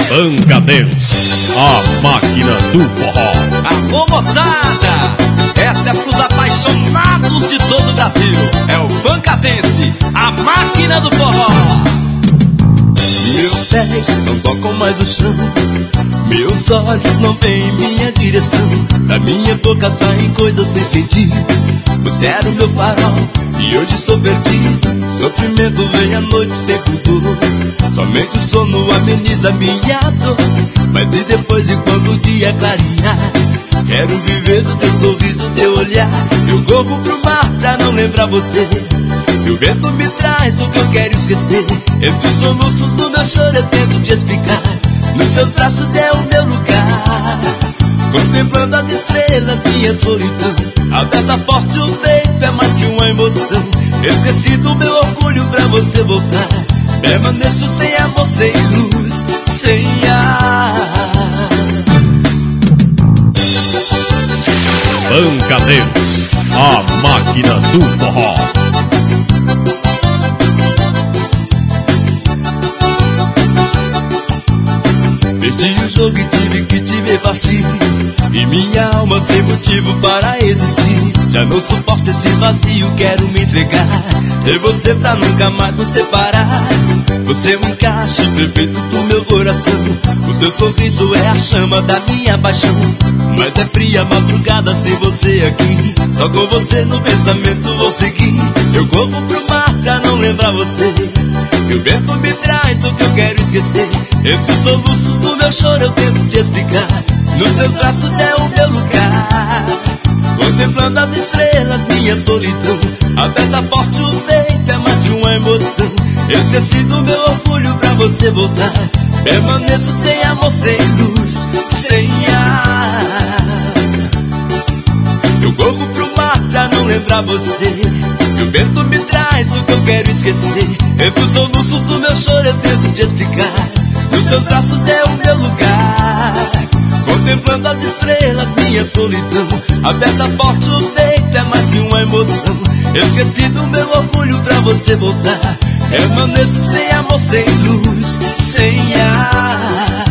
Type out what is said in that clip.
Pancadence, a máquina do forró. Alô, moçada, essa é pros apaixonados de todo o Brasil. É o Pancadence, a máquina do forró. Meus pés não tocam mais o chão, meus olhos não veem minha direção. Da minha boca saem coisas sem sentido. Você era o meu farol e hoje estou perdido. Sofrimento vem à noite sem futuro. Somente o sono ameniza minha dor. Mas e depois de quando o dia clarear? Quero viver do teu sorriso, teu olhar. Eu corro pro mar pra não lembrar você. E o vento me traz o que eu quero esquecer. Entre os soluços do meu choro eu tento te explicar. Nos seus braços é o meu lugar. Contemplando as estrelas, minha solidão. Aberta forte o peito é mais que uma emoção. Esqueci do meu orgulho pra você voltar. Permaneço sem amor, sem luz, sem ar. Pancadence, a máquina do forró. Perdi o jogo e tive que te ver partir. E minha alma sem motivo para existir. Já não suporto esse vazio, quero me entregar. Ter você pra nunca mais nos separar. Você é um encaixe perfeito do meu coração. O seu sorriso é a chama da minha paixão. Mas é fria a madrugada sem você aqui. Só com você no pensamento vou seguir. Eu corro pro mar pra não lembrar você. E o vento me traz o que eu quero esquecer. Entre os soluços do meu choro eu tento te explicar. Nos seus braços é o meu lugar. Contemplando as estrelas, minha solidão. Aperta forte o peito, é mais que uma emoção. Esqueci do meu orgulho pra você voltar. Permaneço sem amor, sem luz, sem ar. Eu corro pro mar pra não lembrar você. E o vento me traz o que eu quero esquecer. Entre os soluços do meu choro eu tento te explicar. Nos seus braços é o meu lugar. Contemplando as estrelas, minha solidão. Aperta forte o peito, é mais que uma emoção. Esqueci do meu orgulho pra você voltar. Permaneço sem amor, sem luz, sem ar.